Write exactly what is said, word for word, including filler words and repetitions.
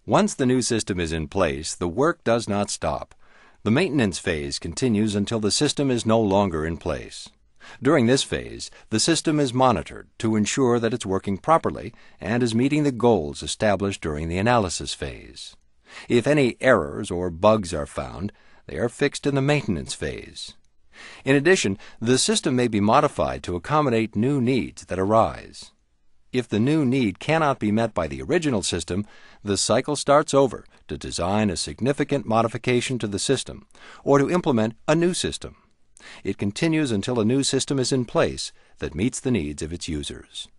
Once the new system is in place, the work does not stop. The maintenance phase continues until the system is no longer in place. During this phase, the system is monitored to ensure that it's working properly and is meeting the goals established during the analysis phase. If any errors or bugs are found, they are fixed in the maintenance phase. In addition, the system may be modified to accommodate new needs that arise. If the new need cannot be met by the original system, the cycle starts over to design a significant modification to the system or to implement a new system. It continues until a new system is in place that meets the needs of its users.